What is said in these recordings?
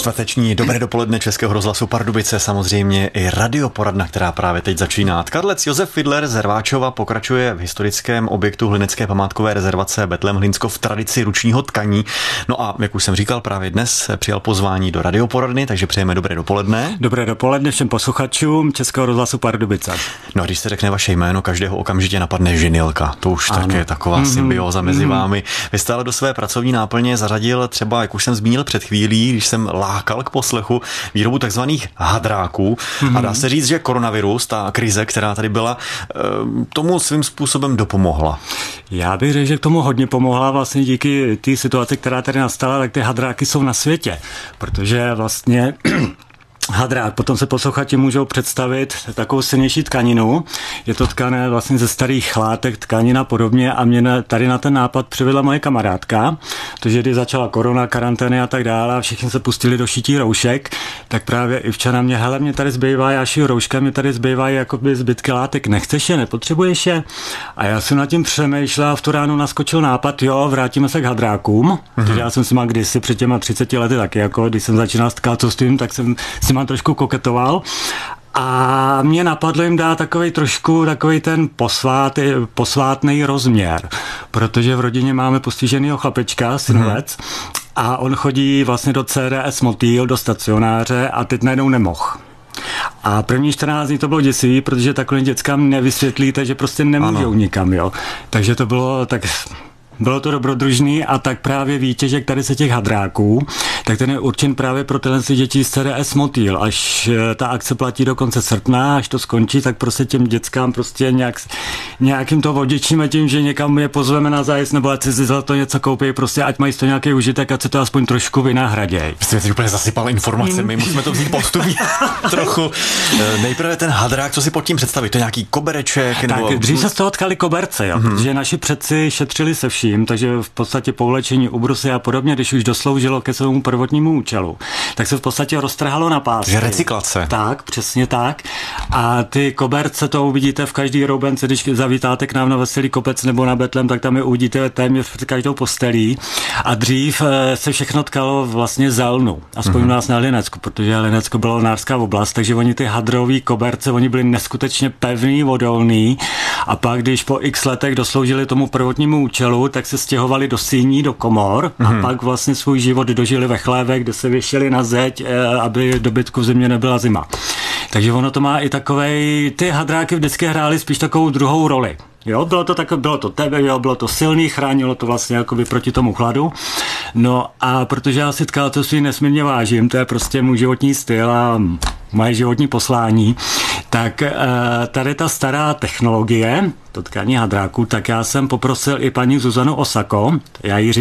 Svateční dobré dopoledne Českého rozhlasu Pardubice, samozřejmě i radioporadna, která právě teď začíná. Tkadlec Josef Fidler z Hrváčova pokračuje v historickém objektu Hlinecké památkové rezervace Betlém Hlinsko v tradici ručního tkaní. No a jak už jsem říkal, právě dnes přijal pozvání do radioporadny, takže přejeme dobré dopoledne. Dobré dopoledne všem posluchačům Českého rozhlasu Pardubice. No a když se řekne vaše jméno, každého okamžitě napadne Žinilka. To už tak je taková symbioza mezi vámi. Vy jste ale do své pracovní náplně zařadil třeba, jak už jsem zmínil před chvílí, když jsem lákal k poslechu, výrobu takzvaných hadráků. A dá se říct, že koronavirus, ta krize, která tady byla, tomu svým způsobem dopomohla. Já bych řekl, že k tomu hodně pomohla vlastně díky té situaci, která tady nastala, tak ty hadráky jsou na světě, protože vlastně hadrák, potom se posluchači můžou představit takovou silnější tkaninu. Je to tkané vlastně ze starých látek, tkanina podobně a mě tady na ten nápad přivedla moje kamarádka, protože když začala korona, karantény a tak dále a všichni se pustili do šití roušek, tak právě i včera mě tady zbývá, já šiju rouška, mě tady zbývají jakoby zbytky látek, nechceš je, nepotřebuješ je? A já jsem nad tím přemýšlela, v tu ránu naskočil nápad, jo, vrátíme se k hadrákům, protože já jsem si mal kdysi před těma 30 lety taky, jako když jsem začínal s tkácovstvím, tak jsem si trošku koketoval a mě napadlo jim dát takový ten posvátný rozměr, protože v rodině máme postiženýho chlapečka, synovec, a on chodí vlastně do CDS Motýl, do stacionáře a teď najednou nemohl. A první 14 dní to bylo děsivý, protože takhle dětskám nevysvětlíte, že prostě nemůžou nikam, jo. Takže to bylo to dobrodružný a tak právě výtěžek tady se těch hadráků, tak ten je určen právě pro tyhle děti z CDS Motýl. Až ta akce platí do konce srpna, až to skončí, tak prostě těm dětskám prostě nějakým to vodičíme tím, že někam je pozveme na zájezd, nebo ať si za to něco koupí, prostě ať mají z toho nějaký užitek, ať se to aspoň trošku vynahraděj. Jste teď úplně zasypal informacemi, musíme to vzít postupně trochu. Nejprve ten hadrák, co si pod tím představit, to je nějaký kobereček? Tak nebo... dřív se z toho tkali koberce, jo, protože naši předci šetřili se vším, takže v podstatě po ulečení ubrusy a podobně, když už dosloužilo ke svému prvotnímu účelu, tak se v podstatě roztrhalo na pásky. Je recyklace. Tak, přesně tak. A ty koberce, to uvidíte v každý roubence, když zavítáte k nám na Veselý kopec nebo na Betlém, tak tam je uvidíte téměř každou postelí. A dřív se všechno tkalo vlastně z lnu. Aspoň u nás na Hlinecku, protože Hlinecko bylo nářská oblast, takže oni ty hadrový koberce, oni byli neskutečně pevný, odolný. A pak, když po x letech dosloužili tomu prvotnímu účelu, tak se stěhovali do síní, do komor a pak vlastně svůj život dožili ve chlévech, kde se věšeli na zeď, aby dobytku v zimě nebyla zima. Takže ono to má i takovej, ty hadráky vždycky hrály spíš takovou druhou roli. Jo, bylo to silný, chránilo to vlastně jakoby proti tomu chladu. No a protože já si tkácovství nesmírně vážím, to je prostě můj životní styl a moje životní poslání, tak tady ta stará technologie, to tkání hadráku, tak já jsem poprosil i paní Zuzanu Osako, já jí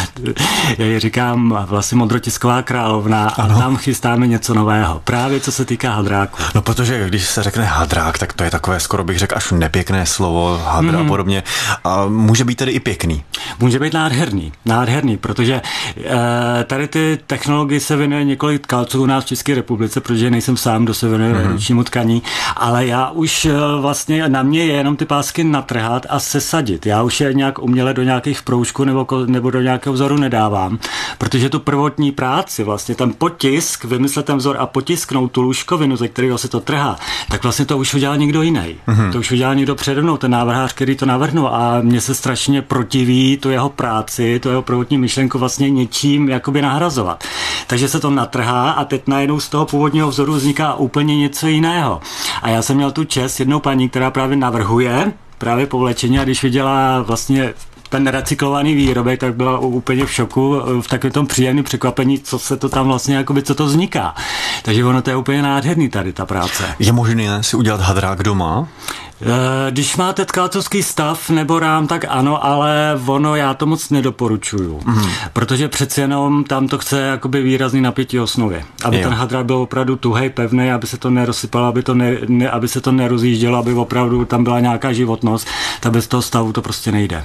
říkám vlastně modrotisková královna a tam chystáme něco nového, právě co se týká hadráku. No protože když se řekne hadrák, tak to je takové, skoro bych řekl, až nepěkné slovo, hadra a podobně. A může být tedy i pěkný. Může být nádherný, protože tady ty technologie se věnuje několik tkalců u nás v České republice, protože nejsem sám, kdo se věnuje ručnímu tkaní, ale já už vlastně na mě je jenom ty pásky natrhat a sesadit. Já už je nějak uměle do nějakých proužků nebo do nějakého vzoru nedávám, protože tu prvotní práci, vlastně ten potisk, vymyslet ten vzor a potisknout tu lůžkovinu, ze kterého se to trhá, tak vlastně to už udělal někdo jiný. To už udělal někdo přede mnou, ten návrhář, který to navrhnul a mně se strašně protiví tu jeho práci, tu jeho prvotní myšlenku vlastně něčím jakoby nahrazovat. Takže se to natrhá a teď najednou z toho původního vzoru vzniká úplně něco jiného. A já jsem měl tu čest jednou paní, která právě navrhuje právě povlečení a když viděla vlastně ten recyklovaný výrobek, tak byla úplně v šoku, v takovém tom příjemném překvapení, co se to tam vlastně, jakoby, co to vzniká. Takže ono to je úplně nádherný tady, ta práce. Je možné si udělat hadrák doma? Když máte tkácovský stav nebo rám, tak ano, ale já to moc nedoporučuju, protože přeci jenom tam to chce jakoby výrazný napětí osnovy, aby ten hadrák byl opravdu tuhej, pevný, aby se to nerozsypalo, aby se to nerozjíždělo, aby opravdu tam byla nějaká životnost, tak bez toho stavu to prostě nejde. Povídáme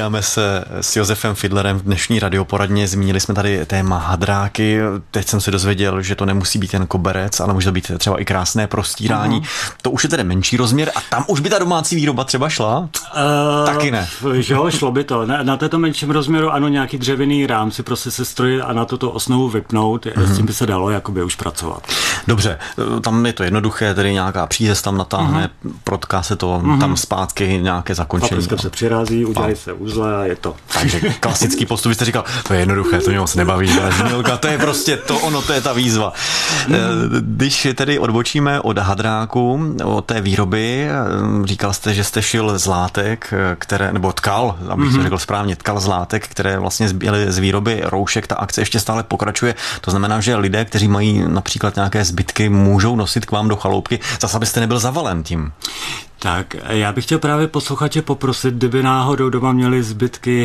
Povídáme se s Josefem Fidlerem v dnešní radioporadně. Zmínili jsme tady téma hadráky. Teď jsem se dozvěděl, že to nemusí být jen koberec, ale může to být třeba i krásné prostírání. To už je tedy menší rozměr a tam už by ta domácí výroba třeba šla? Taky ne. Jo, šlo by to. Na této menším rozměru ano, nějaký dřevěný rám si prostě sestrojit a na tuto osnovu vypnout, s tím by se dalo jakoby už pracovat. Dobře, tam je to jednoduché, tedy nějaká přízes tam natáhne, protká se to tam zpátky, nějaké zakončení. Paprska se přirází, udělají se uzle a je to. Takže klasický postup, jste říkal, to je jednoduché, to mě moc nebaví, ale žinilka, to je prostě to ono, to je ta výzva. Když tedy odbočíme od hadráku, od té výroby, říkal jste, že jste šil z látek, které, nebo tkal, abych to řekl správně, tkal z látek, které vlastně byly z výroby roušek, ta akce ještě stále pokračuje. To znamená, že lidé, kteří mají například nějaké zbytky, můžou nosit k vám do chaloupky, zase abyste nebyl zavalen tím. Tak, já bych chtěl právě posluchače poprosit, kdyby náhodou doma měli zbytky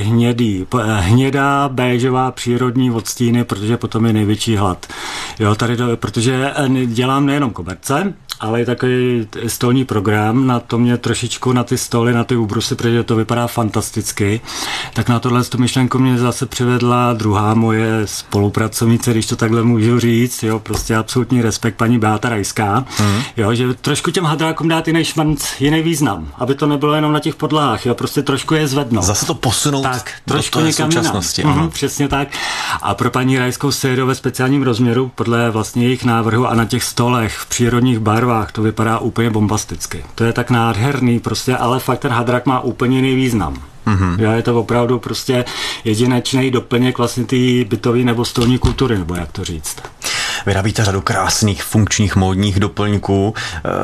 hnědá, béžová, přírodní odstíny, protože potom je největší hlad. Jo, tady protože dělám nejenom koberce, ale i takový stolní program, na to mě trošičku na ty stoly, na ty úbrusy, protože to vypadá fantasticky. Tak na tohle tu myšlenku mě zase přivedla druhá moje spolupracovnice, když to takhle můžu říct, jo, prostě absolutní respekt, paní Beata Rajská, jo, že trošku těm hadrákům dát jiný šmrnc, jiný význam, aby to nebylo jenom na těch podlahách, jo, prostě trošku je zvednout. Zase to posunout tak, trošku do současnosti. Přesně tak. A pro paní Rajskou sérii ve speciálním rozměru, podle vlastně jejich návrhu a na těch stolech v přírodních barvách, to vypadá úplně bombasticky. To je tak nádherný prostě, ale fakt ten hadrák má úplně jiný význam. Jo, je to opravdu prostě jedinečný doplněk vlastně té bytové nebo stolní kultury, nebo jak to říct. Vyrábíte řadu krásných funkčních módních doplňků.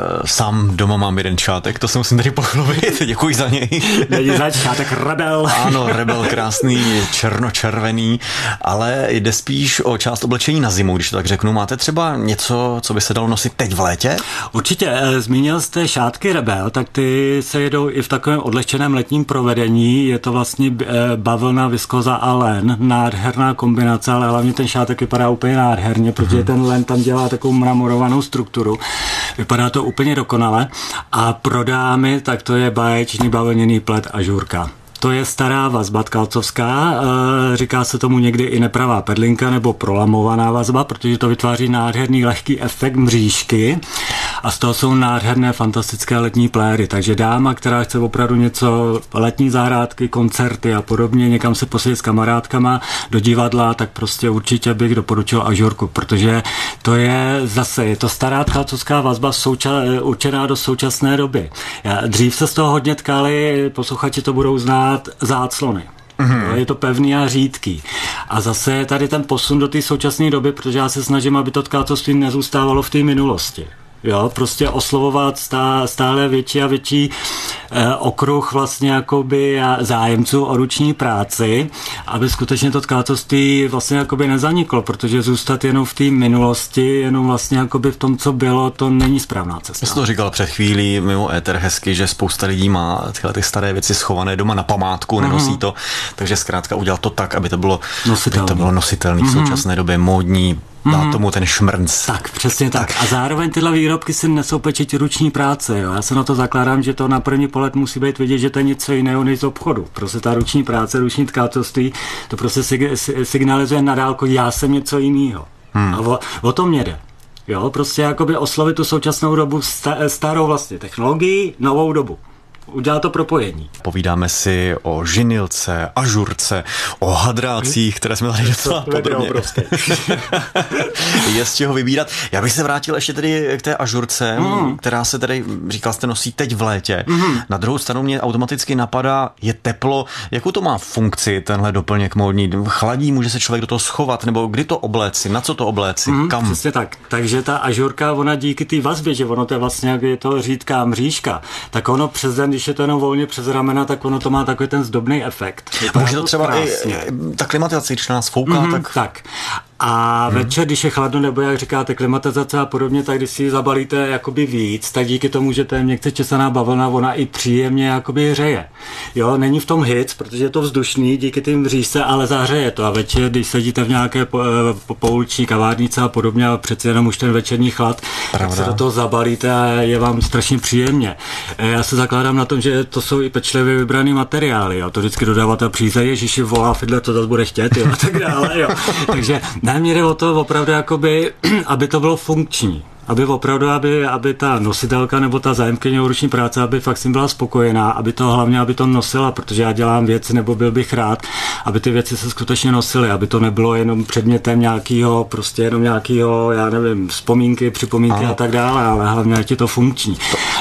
Sám doma mám jeden šátek, to se musím tady pochlubit, děkuji za něj. Není zač, šátek Rebel. Ano, Rebel krásný, černočervený, ale jde spíš o část oblečení na zimu, když to tak řeknu. Máte třeba něco, co by se dalo nosit teď v létě? Určitě, zmínil jste šátky Rebel, tak ty se jedou i v takovém odlehčeném letním provedení. Je to vlastně bavlna, viskoza a len. Nádherná kombinace, ale hlavně ten šátek vypadá úplně nádherně, protože ten len tam dělá takovou mramorovanou strukturu. Vypadá to úplně dokonale. A pro dámy, tak to je báječný bavlněný plet ažurka. To je stará vazba tkalcovská, říká se tomu někdy i nepravá pedlinka nebo prolamovaná vazba, protože to vytváří nádherný lehký efekt mřížky a z toho jsou nádherné fantastické letní pléry. Takže dáma, která chce opravdu něco, letní zahrádky, koncerty a podobně, někam se posadit s kamarádkama do divadla, tak prostě určitě bych doporučil ažurku, protože to je zase, je to stará tkalcovská vazba určená do současné doby. Dřív se z toho hodně tkali, posluchači to budou znát, záclony. Je to pevný a řídký. A zase je tady ten posun do té současné doby, protože já se snažím, aby to tkáctví nezůstávalo v té minulosti. Jo, prostě oslovovat stále větší a větší okruh vlastně jakoby zájemců o ruční práci, aby skutečně to tkáctví vlastně jakoby nezaniklo, protože zůstat jenom v té minulosti, jenom vlastně jakoby v tom, co bylo, to není správná cesta. Jsi to říkal před chvílí mimo éter hezky, že spousta lidí má tyhle ty staré věci schované doma na památku, nenosí to, takže zkrátka udělal to tak, aby to bylo nositelné v současné době, módní, dá tomu ten šmrnc. Tak, přesně tak. A zároveň tyhle výrobky si nesou pečetí ruční práce. Jo. Já se na to zakládám, že to na první pohled musí být vidět, že to je něco jiného než z obchodu. Prostě ta ruční práce, ruční tkáctví, to prostě signalizuje na dálku, já jsem něco jiného. A o tom mě jde. Jo, prostě jakoby oslovit tu současnou dobu, starou vlastně technologii, novou dobu. Udělá to propojení. Povídáme si o žinilce, ažurce, o hadrácích, které jsme tady docela podrobně. Je z čeho vybírat. Já bych se vrátil ještě tedy k té ažurce, která se tedy, říkal jste, nosí teď v létě. Na druhou stranu mě automaticky napadá, je teplo. Jakou to má funkci, tenhle doplněk módní? Chladí, může se člověk do toho schovat, nebo kdy to obléci, na co to obléci, kam? Přesně tak. Takže ta ažurka, ona díky té vazbě, že ono to je vlastně, jak je to řídká mřížka, tak ono přes den, když je to jenom volně přes ramena, tak ono to má takový ten zdobný efekt. Může to třeba krásně. I ta klimatizace, když nás fouká, tak. A večer, když je chladno, nebo jak říkáte, klimatizace a podobně, tak když si ji zabalíte jakoby víc, tak díky tomu, že to je měkce česaná bavlna, ona i příjemně jakoby hřeje. Jo, není v tom hic, protože je to vzdušný, díky tím říšce, ale zahřeje to. A večer, když sedíte v nějaké pouliční kavárnice a podobně, a přeci jenom už ten večerní chlad, tak se do toho zabalíte a je vám strašně příjemně. Já se zakládám na tom, že to jsou i pečlivě vybraný materiály. Jo. To vždycky dodavatel přijde, Ježíši, volá Fidler, to zase bude chtět, jo, a tak dále. Jo. Takže nám jde o to opravdu, jakoby, aby to bylo funkční. Aby opravdu, aby ta nositelka nebo ta zájemkyně ruční práce, aby fakt si byla spokojená, aby to nosila, protože já dělám věci, nebo byl bych rád, aby ty věci se skutečně nosily, aby to nebylo jenom předmětem nějakého, prostě jenom nějakého, já nevím, vzpomínky, připomínky a tak dále, ale hlavně ať je to funkční.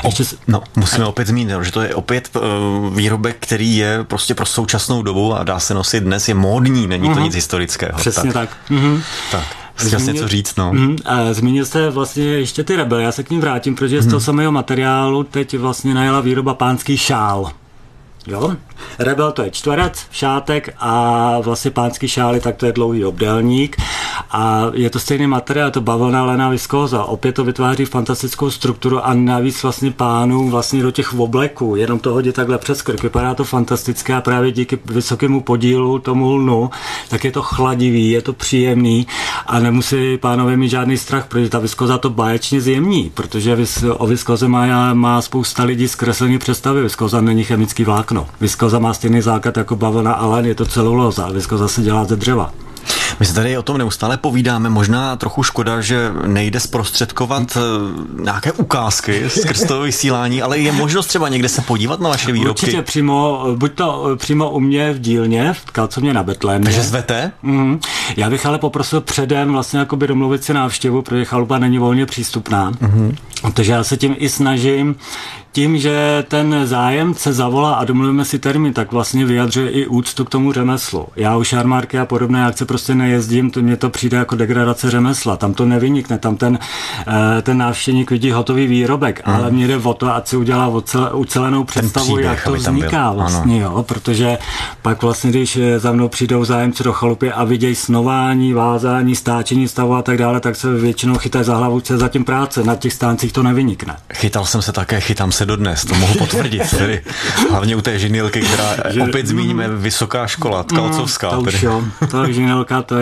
Musíme opět zmínit, že to je opět výrobek, který je prostě pro současnou dobu a dá se nosit dnes, je módní, není to nic historického. Přesně tak. Tak. Chtěl jsi něco říct, no. Zmínil jste vlastně ještě ty Rebel, já se k ním vrátím, protože z toho samého materiálu teď vlastně najela výroba pánský šál. Jo? Rebel to je čtverec, šátek a vlastně pánský šály, tak to je dlouhý obdélník a je to stejný materiál, to bavlna, lena, viskóza. Opět to vytváří fantastickou strukturu a navíc vlastně pánů vlastně do těch obleků, jenom to hodí takhle přes krk, vypadá to fantastické a právě díky vysokému podílu tomu lnu, tak je to chladivý, je to příjemný a nemusí pánové mít žádný strach, protože ta viskóza to báječně zjemní, protože o viskóze má spousta lidí zkreslený představy, viskóza není chemický vlákno. Viskóza má stejný základ jako bavlna, ale je to celulóza a viskóza se dělá ze dřeva. My se tady o tom neustále povídáme, možná trochu škoda, že nejde zprostředkovat nějaké ukázky skrz toho vysílání, ale je možnost třeba někde se podívat na vaše výrobky. Určitě buď to přímo u mě v dílně, v Kalcovně na Betlémě. Takže zvete? Já bych ale poprosil předem vlastně jakoby domluvit si návštěvu, protože chalupa není volně přístupná. Takže já se tím i snažím, tím, že ten zájemce zavolá a domluvíme si termín, tak vlastně vyjadřuje i úctu k tomu řemeslu. Já už jarmarky a podobné akce prostě nejezdím, mně to přijde jako degradace řemesla, tam to nevynikne, tam ten návštěvník vidí hotový výrobek, ale mně jde o to, ať si udělá ucelenou představu, příběh, jak to vzniká vlastně, jo, protože pak vlastně, když za mnou přijdou zájemci do chalupy a vidějí snování, vázání, stáčení stavu a tak dále, tak se většinou chytají za hlavu, co je zatím práce, na těch stáncích to nevynikne. Chytal jsem se také, chytám se dodnes, to mohu potvrdit. Tedy hlavně u té žinilky, která opět zmíníme, vysoká škola, Tkalcovská. To už jo, to žinilka, to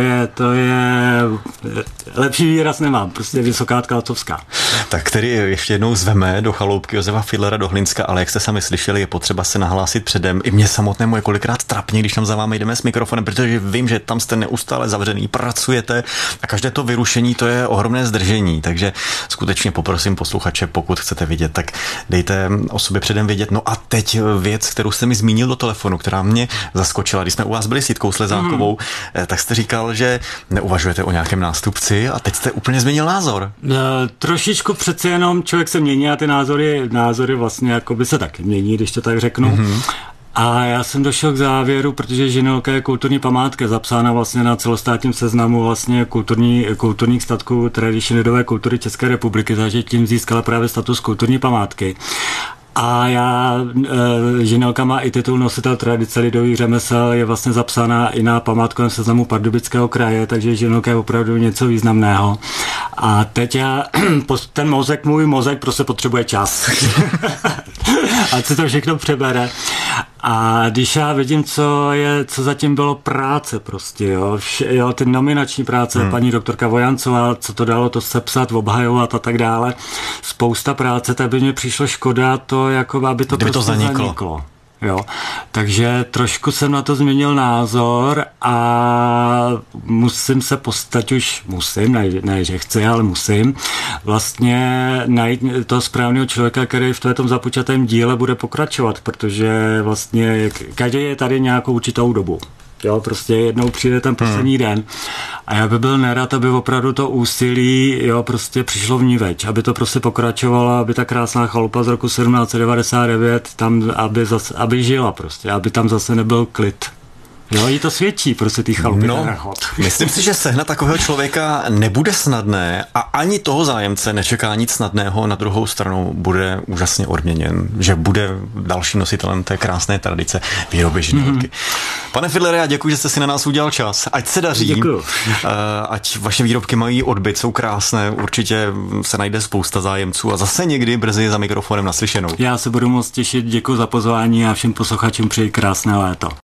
je lepší výraz nemám, prostě vysoká Tkalcovská. Tak tedy ještě jednou zveme do chaloupky Josefa Fidlera do Hlinska, ale jak jste sami slyšeli, je potřeba se nahlásit předem. I mě samotnému je kolikrát trapně, když tam za vámi jdeme s mikrofonem, protože vím, že tam jste neustále zavřený, pracujete a každé to vyrušení, to je ohromné zdržení, takže skutečně poprosím posluchače, pokud chcete vidět, tak dejte o sobě předem vědět. No a teď věc, kterou jste mi zmínil do telefonu, která mě zaskočila. Když jsme u vás byli s Jitkou Slezákovou, tak jste říkal, že neuvažujete o nějakém nástupci a teď jste úplně změnil názor. Trošičku přece jenom člověk se mění a ty názory vlastně jako by se taky mění, když to tak řeknu. A já jsem došel k závěru, protože žinilka je kulturní památka, zapsána vlastně na celostátním seznamu vlastně kulturních statků tradiční lidové kultury České republiky, takže tím získala právě status kulturní památky. A žinilka má i titul nositel tradice lidových řemesel, je vlastně zapsána i na památkovém seznamu Pardubického kraje, takže žinilka je opravdu něco významného. A teď můj mozek prostě potřebuje čas. Ať se to všechno přebere. A když já vidím, co zatím bylo práce prostě, jo, ty nominační práce, paní doktorka Vojancová, co to dalo to sepsat, obhajovat a tak dále, spousta práce, tak by mě přišlo škoda to, jako aby to prostě zaniklo. Jo. Takže trošku jsem na to změnil názor a musím se postavit, už musím, ne že chci, ale musím vlastně najít toho správného člověka, který v tom započatém díle bude pokračovat, protože vlastně každý je tady nějakou určitou dobu. Jo, prostě jednou přijde ten poslední den a já bych byl nerad, aby opravdu to úsilí prostě přišlo vniveč, aby to prostě pokračovalo, aby ta krásná chalupa z roku 1799 tam, aby žila prostě, aby tam zase nebyl klid. Jo, jí to svědčí prostě tý chalupy. Myslím si, že sehnat takového člověka nebude snadné a ani toho zájemce nečeká nic snadného, na druhou stranu bude úžasně odměněn, že bude dalším nositelem té krásné tradice výroby žinilky. Pane Fidlere, já děkuji, že jste si na nás udělal čas. Ať se daří. Děkuju. Ať vaše výrobky mají odbyt, jsou krásné. Určitě se najde spousta zájemců a zase někdy brzy za mikrofonem naslyšenou. Já se budu moc těšit, děkuji za pozvání a všem posluchačům přeji krásné léto.